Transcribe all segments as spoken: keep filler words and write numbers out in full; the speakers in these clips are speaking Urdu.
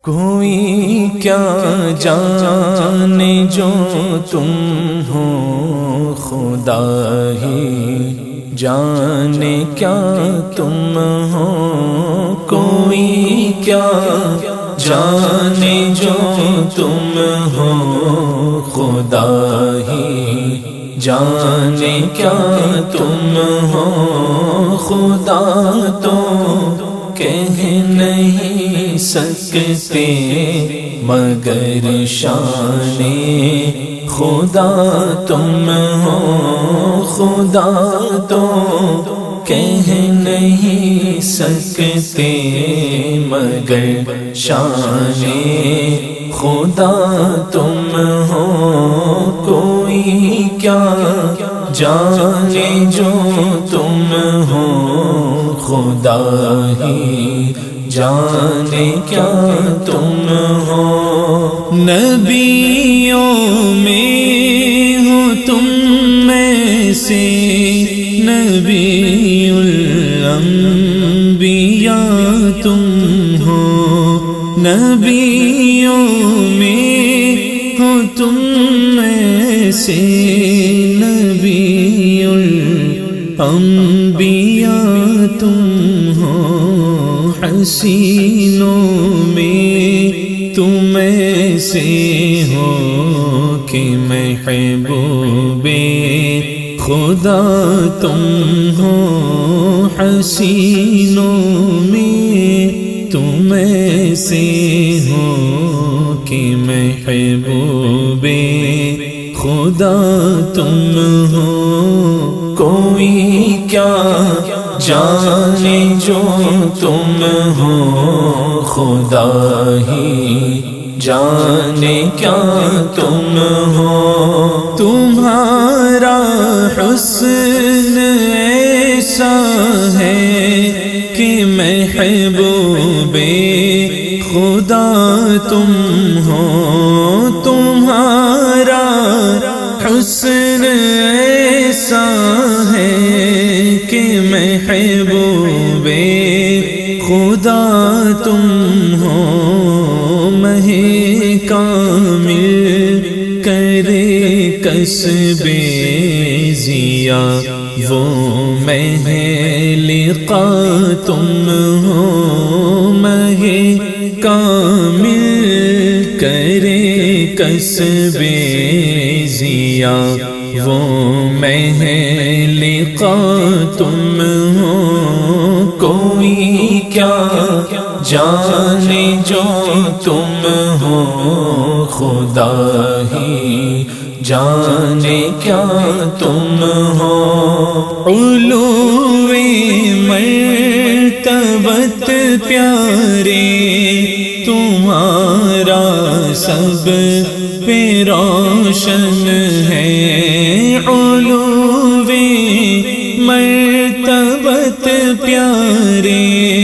کوئی کیا جانے جو تم ہو، خدا ہی جانے کیا تم ہو۔ کوئی کیا جانے جو تم ہو، خدا ہی جانے کیا تم ہو۔ خدا تو کہہ نہیں سکتے مگر شان خدا تم ہو۔ خدا تو کہہ نہیں سکتے مگر شان خدا تم ہو۔ کوئی کیا جانے جو تم ہو، خدا ہی جانے کیا تم ہو۔ نبیوں میں ہو تم میں سے نبی الانبیاء تم ہو۔ نبیوں میں ہو تم میں سے نبی الانبیاء تم ہو۔ حسینوں میں تم ایسے ہو کہ محبوب خدا تم ہو۔ حسینوں میں تم ایسے ہو کہ محبوب خدا تم ہو۔ کوئی کیا جانے جو تم ہو، خدا ہی جانے کیا تم ہو۔ تمہارا حسن ایسا ہے کہ محبوب خدا تم ہو۔ تمہارا حسن ایسا ہے کہ محبوب خدا تم ہو۔ مہ کامل کرے کسب ضیا وہ مہ لقا تم ہو۔ مہ کامل کرے کسب ضیا وہ مہ لقا تم ہو۔ کوئی کیا جانے جو تم ہو، خدا ہی جانے کیا تم ہو۔ علو مرتبت پیارے تمہارا سب پہ روشن ہے۔ علو مرتبت پیارے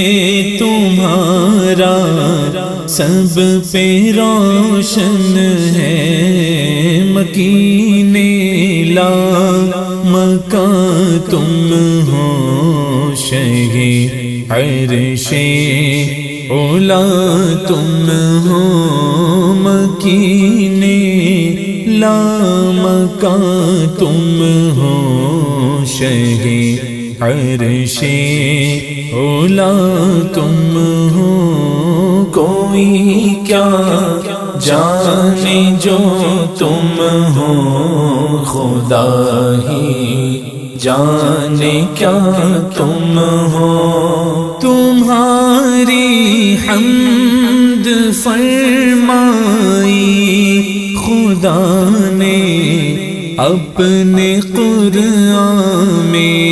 تمہارا سب پہ روشن ہے۔ مکین لا مکان تم ہو، شہ عرش اولا تم ہو۔ مکین لا مکان تم ہو، شہ عرش اولا تم ہو۔ کوئی کیا جانے جو تم ہو، خدا ہی جانے کیا تم ہو۔ تمہاری حمد فرمائی خدا نے اپنے قرآن میں۔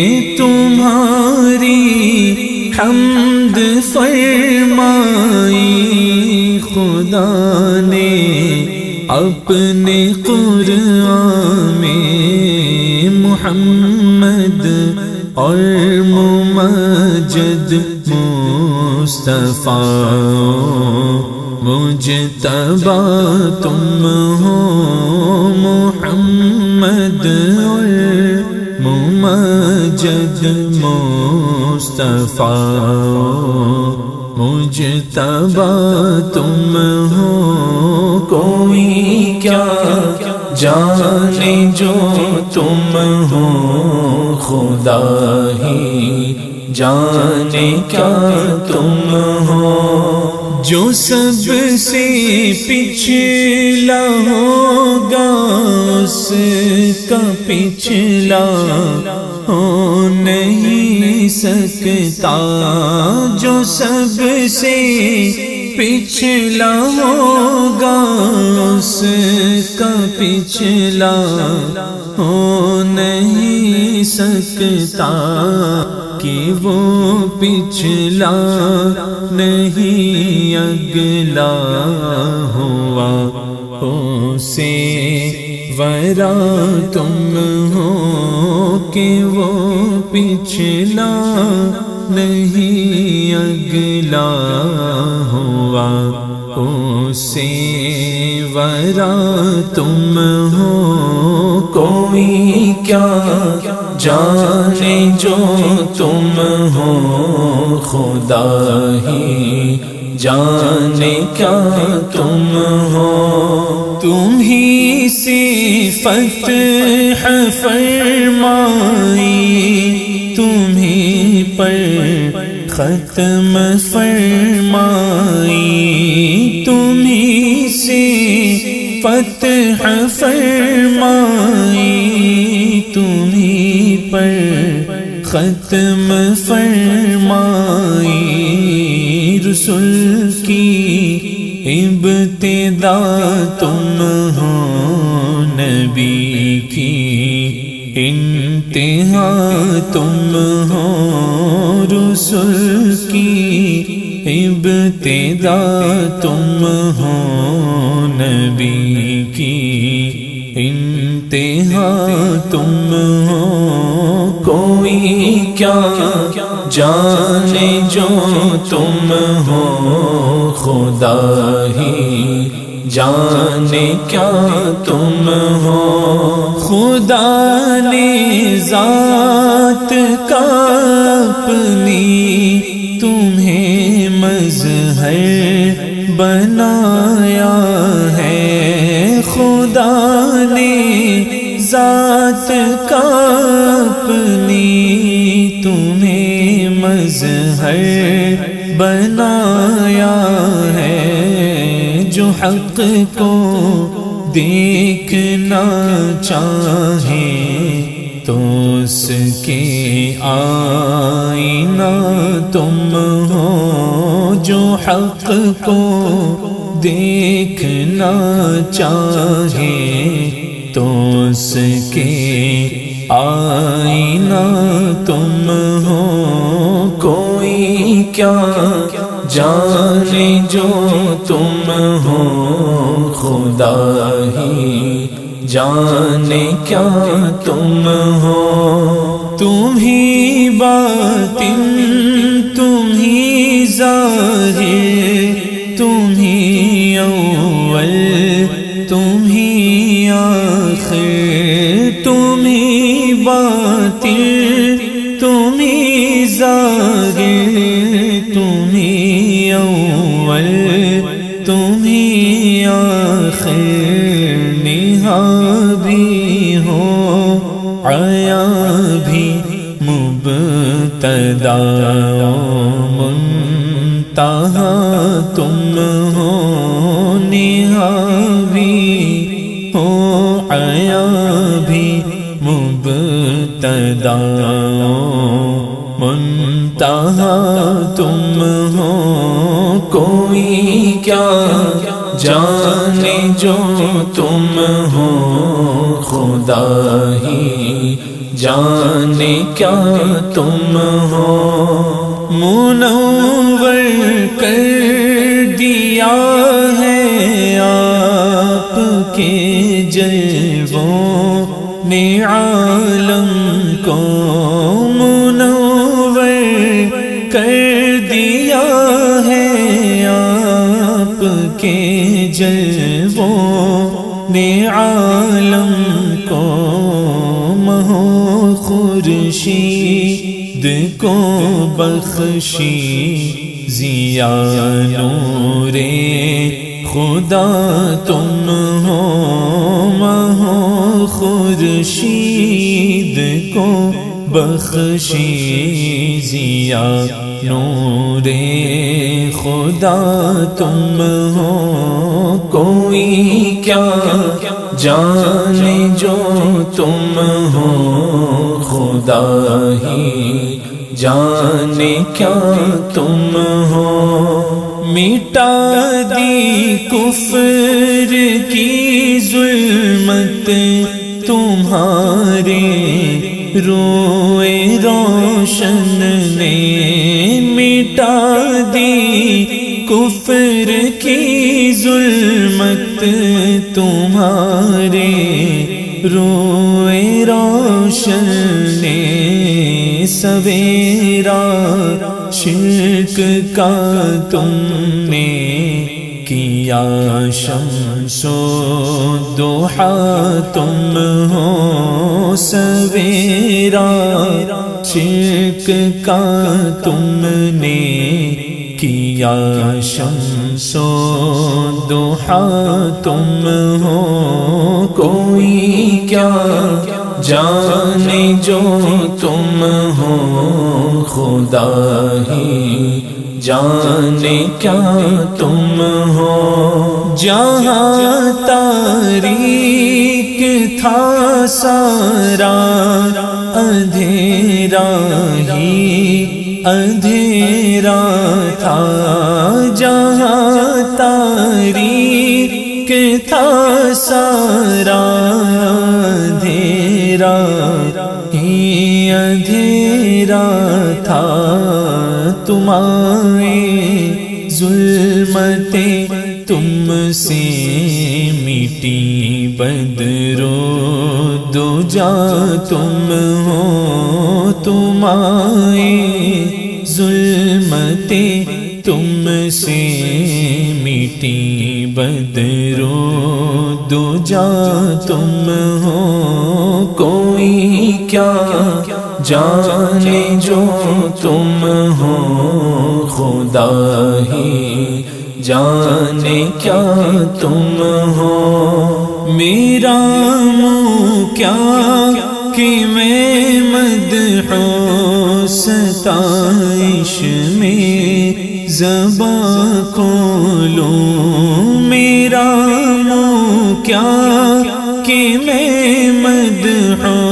تمہاری حمد فرمائی خدا نے اپنے قرآن میں۔ محمد اور ممجد مصطفیٰ مجتبی تم ہو۔ محمد اور ممجد مصطفیٰ مجتبی مجتبی تم ہو، کوئی کیا جانے جو تم ہو، خدا ہی جانے کیا تم ہو۔ جو سب سے پچھلا ہوگا اس کا پچھلا ہو نہیں سکتا، جو سب سے پچھلا ہوگا اس کا پچھلا ہو نہیں سکتا، کہ وہ پچھلا نہیں اگلا ہوا، اسے ورا تم ہو، کہ وہ پچھلا نہیں اگلا ہوا، اسے ورا تم ہو، کوئی کیا جانے جو تم ہو، خدا ہی جانے کیا تم ہو۔ تم ہی صفت ہے فرمائی، تم ہی پر ختم فرمائی، تم ہی صفت ہے فرمائی، تم ہی پر ختم فرمائی، رسول کی ابتدا تم ہو، نبی کی انتہا تم ہو، رسول کی ابتدا تم ہو، نبی کی انتہا تم ہو، کوئی کیا جانے جو تم ہو، خدا ہی جانے کیا تم ہو۔ خدا نے ذات کا اپنی تمہیں مظہر بنایا ہے، خدا نے ذات کا اپنی تمہیں مظہر بنایا ہے، جو حق کو دیکھنا چاہے تو اس کے آئینہ تم ہو، جو حق کو دیکھنا چاہے تو اس کے آئینہ تم ہو، کوئی کیا جانے جو تم ہو، خدا ہی جانے کیا تم ہو۔ تم ہی باطن، تم ہی ظاہر، تم ہی اول، تم ہی آخر، تم ہی باطن، تم ہی ظاہر، تم ہی اول، تم ہی آخر، نہا بھی ہو عیا بھی، مبتدا منتہا تم ہو، نہا بھی ہو عیا بھی، مبتدا منتہا تم ہو، کوئی کیا جانے جو تم ہو، خدا ہی جانے کیا تم ہو۔ منور کر دیا ہے آپ کے جلووں نے عالم کو، منور کر دیا ہے آپ کے جلووں نے عالم کو، مہو خورشید کو بخشی ضیا نور خدا تم ہو مہو خورشید کو بخشی ضیا نور خدا تم ہو کوئی کیا جانے جو تم ہو خدا ہی جانے کیا تم ہو مٹا دی کفر کی ظلمت تمہارے روئے روشن نے مٹا دی کفر کی ظلمت تمہارے روئے روشن نے سویرا شرک کا تم نے کیا شمس و ضحا تم ہو سویرا شرک کا تم نے کیا شمس و ضحا تم ہو کوئی کیا جانے جو تم ہو خدا ہی جانے کیا تم ہو جہاں تاریک تھا سارا اندھیرا ہی اندھیرا تھا جہاں تاریک تھا سارا اندھیرا ہی اندھیرا تھا تمہارے ظلمتیں تم سے مٹی بدرو دجا تم ہو تمہارے ظلمتیں تم سے مٹی بدرو دجا تم ہو کوئی کیا جانے جو تم ہو خدا ہی جانے کیا تم ہو میرا منہ کیا کہ میں مدح و ستائش میں زباں کھولوں میرا منہ کیا کہ میں مدح و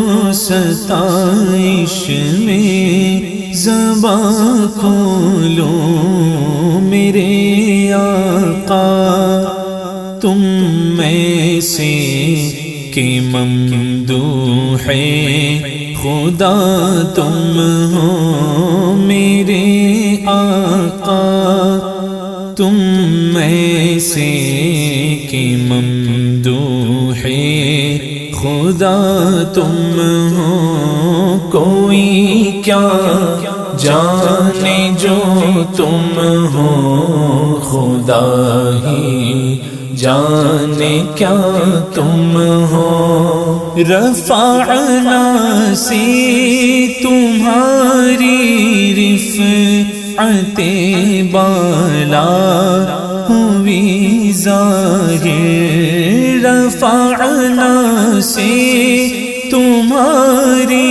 ستائش میں زباں کھولوں میرے آقا تم میں سے کہ ممدوح خدا تم ہو میرے آقا تم میں سے کہ ممدوح خدا تم ہو کوئی کیا جانے جو تم ہو خدا ہی جانے کیا تم ہو رفعنا سے تمہاری رفعت بالا ہوئی ظاہر رفعنا سے تمہاری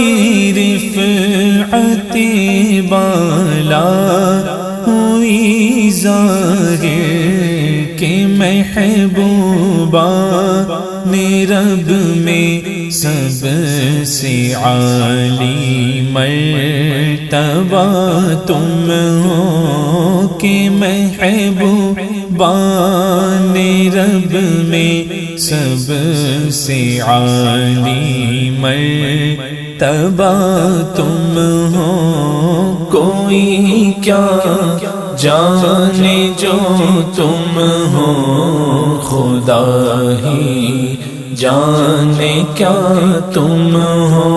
رفعت بالا ہوئی ظاہر کہ محبوبہ نے رب میں سب سے عالی مرتبہ تم ہو کہ محبوبہ نے رب میں سب سے عالی مرتبہ تم ہو کوئی کیا جانے جو تم ہو خدا ہی جانے کیا تم ہو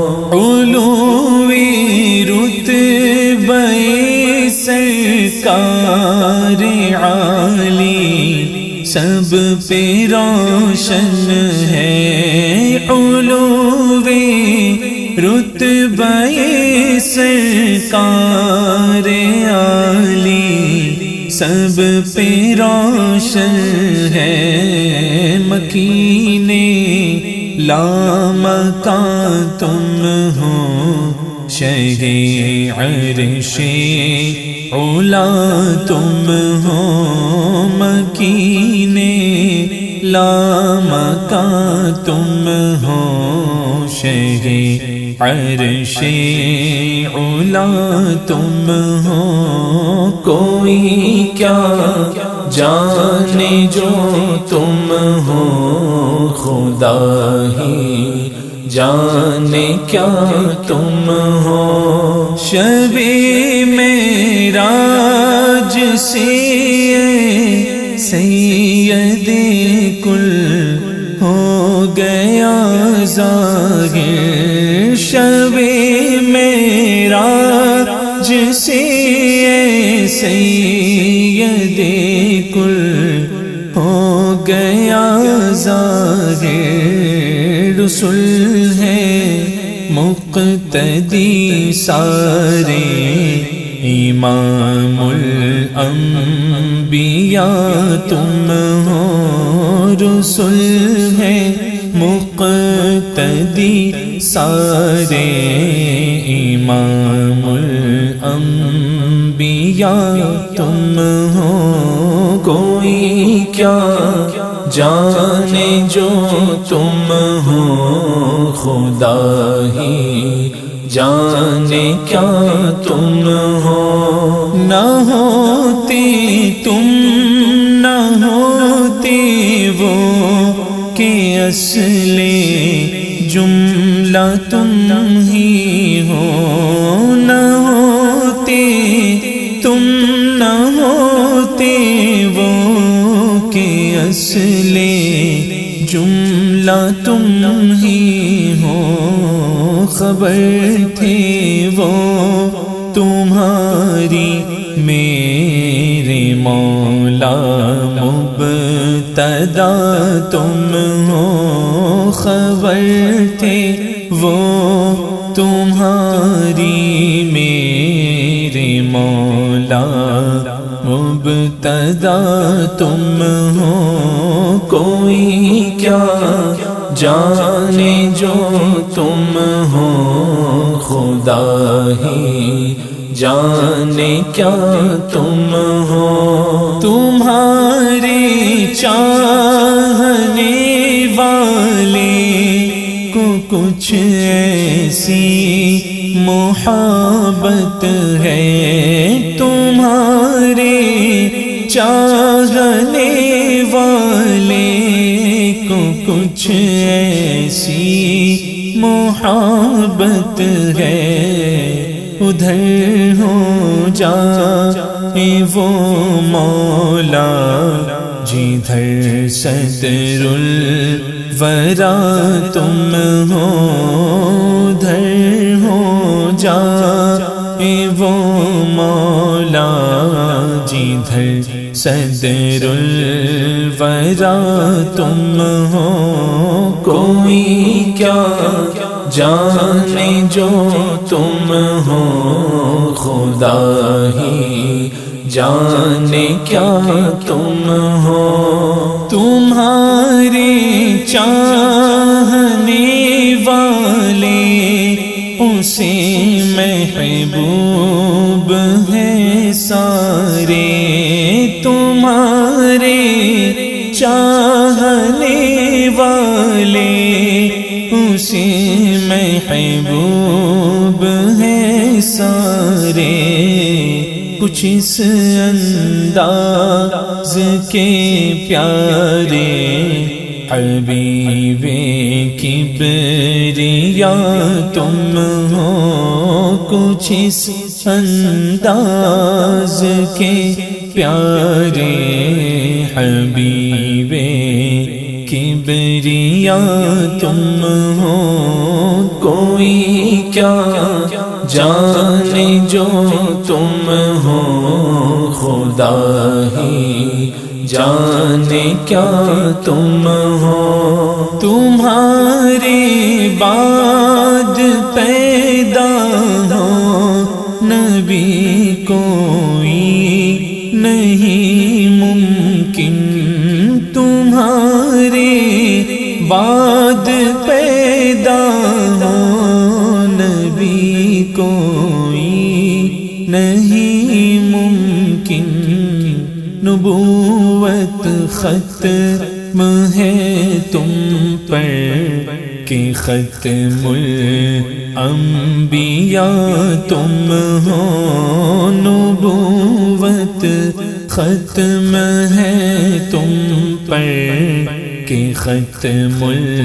علوی رتبہ سرکار عالی سب پہ روشن ہے علوی رتبہ رتبہ سرکار عالی سب پہ روشن ہے، مکین لامکان تم ہو، شہ عرش علا تم ہو، مکین لامکان تم ہو، شہ عرش علا تم ہو۔ کوئی کیا جانے جو تم ہو، خدا ہی جانے کیا تم ہو۔ شب معراج سے سید کل ہو گیا ظاہر، شب معراج سے سید کل ہو گیا ظاہر، رسول ہے مقتدی سارے، امام الانبیاء تم ہو، رسول ہے مقتدی سارے، امام الانبیاء تم ہو۔ کوئی کیا جانے جو تم ہو، خدا ہی جانے کیا تم ہو۔ نہ ہوتے تم نہ ہوتے وہ کہ اصل جملہ تم ہی ہو، نہ ہوتے تم نہ ہوتے وہ کہ اصل جملہ تم ہی ہو، خبر تھے وہ تمہاری میرے مولا، مبتدا تم ہو، خبر تھے وہ تمہاری میرے مولا، مبتدا تم ہو۔ کوئی کیا جانے جو تم ہو، خدا ہی جانے کیا تم ہو۔ تمہارے چاہنے والے کو کچھ ایسی محبت ہے، تمہارے چاہنے والے کو کچھ ایسی محبت ہے، ادھر ہو جائے وہ مولا جدھر صدر الورا تم ہو، ادھر ہو جائے وہ مولا جدھر صدر الورا تم ہو۔ کوئی کیا جانے جو تم ہو، خدا ہی جانے کیا تم ہو۔ تمہارے چاہنے والے اسے محبوب ہیں سارے، تمہارے چاہنے والے اسے محبوب ہیں سارے، کچھ اس انداز کے پیارے حبیب کبریاء تم ہو، کچھ اس انداز کے پیارے حبیب کبریاء تم ہو۔ کوئی کیا جانے جو تم ہو، خدا ہی جانے کیا تم ہو، تمہارے بعد پیدا ہو نبی کوئی نہیں ممکن، تمہارے بعد پیدا ہو نبی کوئی نہیں ممکن، نبوت ختم ہے تم پر کہ ختم الانبیاء تم ہو، نبوت ختم ہے تم پر کہ ختم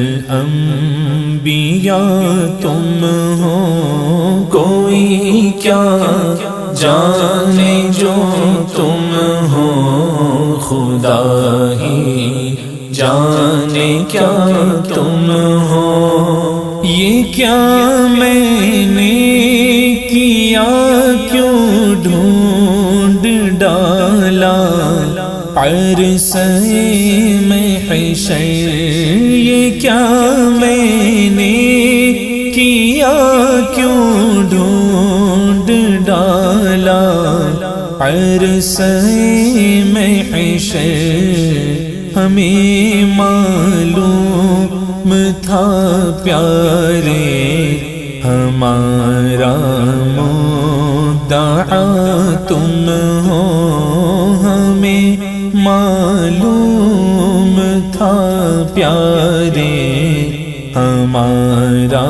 الانبیاء تم ہو، کوئی کیا جانے جو تم ہو، خدا ہی جانے کیا تم ہو، یہ کیا میں نے کیا کیوں ڈھونڈ ڈالا عرصے میں حشر، یہ کیا میں نے کیا کیوں ڈھونڈ ڈالا عرصے میں حشر، ہمیں معلوم تھا پیارے ہمارا مدعا تم ہو، ہمیں معلوم تھا پیارے ہمارا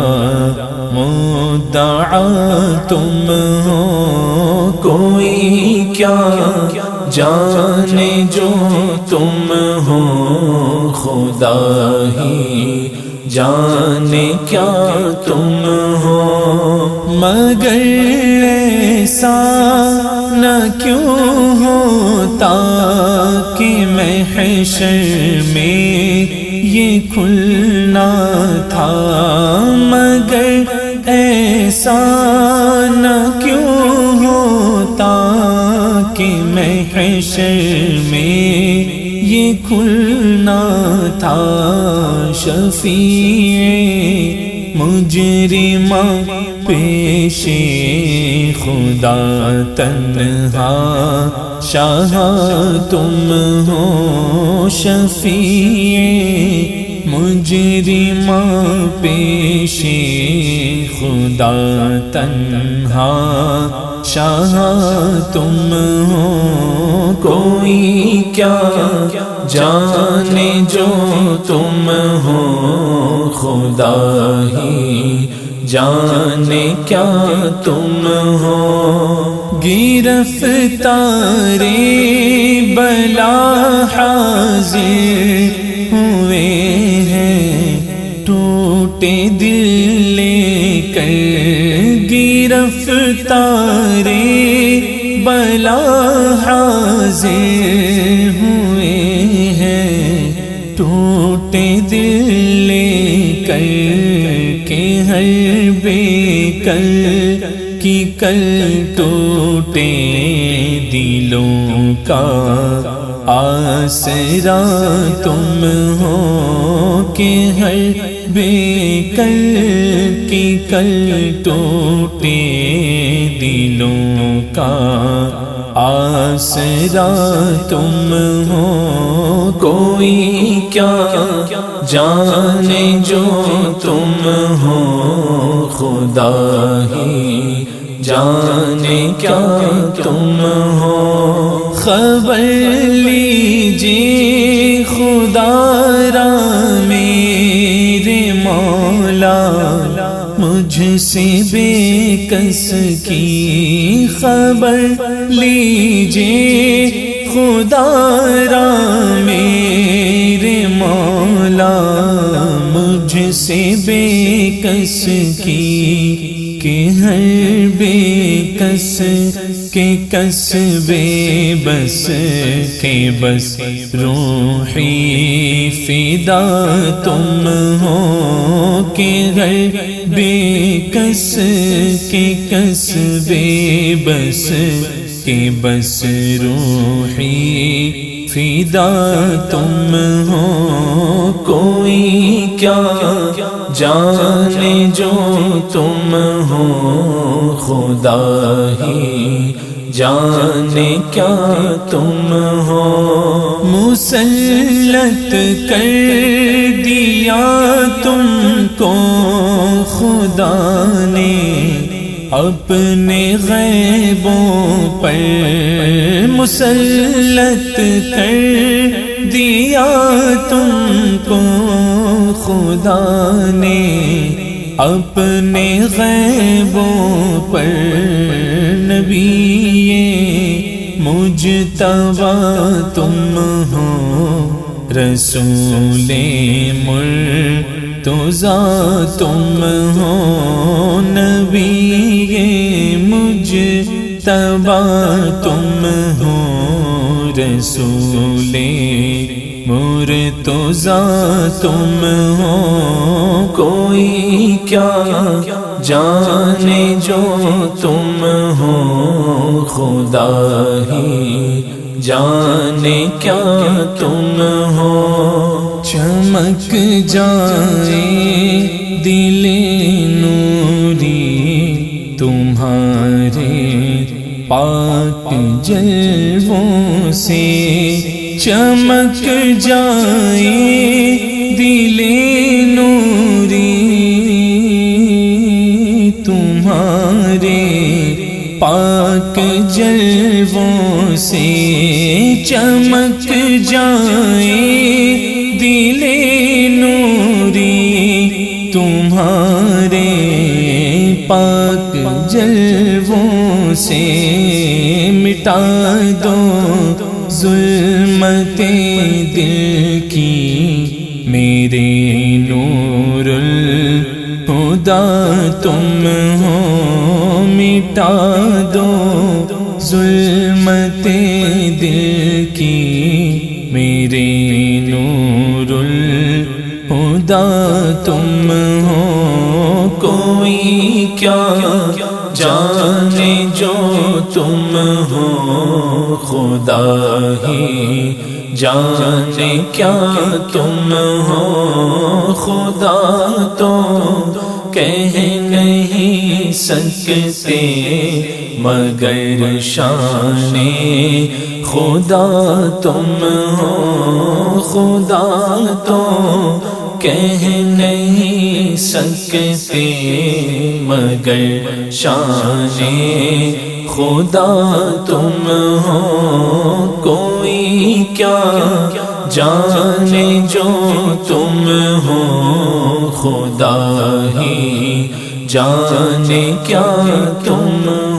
مدعا تم ہو، کوئی کیا جانے جو تم ہو، خدا ہی جانے کیا تم ہو، مگر ایسا نہ کیوں ہوتا کہ محشر میں یہ کھلنا تھا، مگر ایسا نہ کیوں ہوتا کہ محشر میں یہ کھلنا تھا، شفیع مجرمہ پیش خدا تنہا شاہ تم ہو، شفیع مجرمہ پیش خدا تنہا شاہ تم ہو، کوئی کیا جانے جو تم ہو، خدا ہی جانے کیا تم ہو، گرفتار بلا حاضر ہوئے ہیں ٹوٹے دل لے کر، گرفتار بلا حاضر ہوئے ہیں ٹوٹے دل لے کر، کہ ہر بے کل کی کل ٹوٹے دلوں کا آسرا تم ہو، کہ ہر بے کل کی کل ٹوٹے دلوں کا آسرا تم ہو، کوئی کیا جانے جو تم ہو، خدا ہی جانے کیا تم ہو، خبر لیجیے خدا را میرے مولا مجھ سے بے کس کی، خبر لیجیے خدا را میرے مولا مجھ سے بے کس کی، کہ ہر بے کس کے کس بے بس کے بس روحی فدا تم ہو، کہ ہر بے کس کے کس بے بس کے بس روحی فدا تم ہو کوئی کیا جانے جو تم ہو خدا ہی جانے کیا تم ہو مسلط کر دیا تم کو خدا نے اپنے غیبوں پر مسلط کر دیا تم کو خدا نے اپنے غیبوں پر نبی مجتبی تم ہو رسول مرتضی تم ہو نبی مجتبی تم ہو رسول مرتضی تم ہو کوئی کیا جانے جو تم ہو خدا ہی جانے کیا تم ہو چمک جائے دل نوری تمہارے پاک جلووں سے چمک جائے دل نوری تمہارے پاک جلووں سے چمک جائے دل نوری تمہارے پاک جلووں سے مٹا دو ظلمت دل کی میرے نور الہدی تم ہو مٹا دو ظلمت دل کی میرے نور الہدی تم ہو کوئی کیا جانے جو تم ہو خدا ہی جانے کیا تم ہو خدا تو کہہ نہیں سکتے مگر شان خدا تم ہو خدا تو کہہ نہیں سکتے مگر شان خدا تم ہو کوئی کیا جانے جو تم ہو خدا ہی جانے کیا تم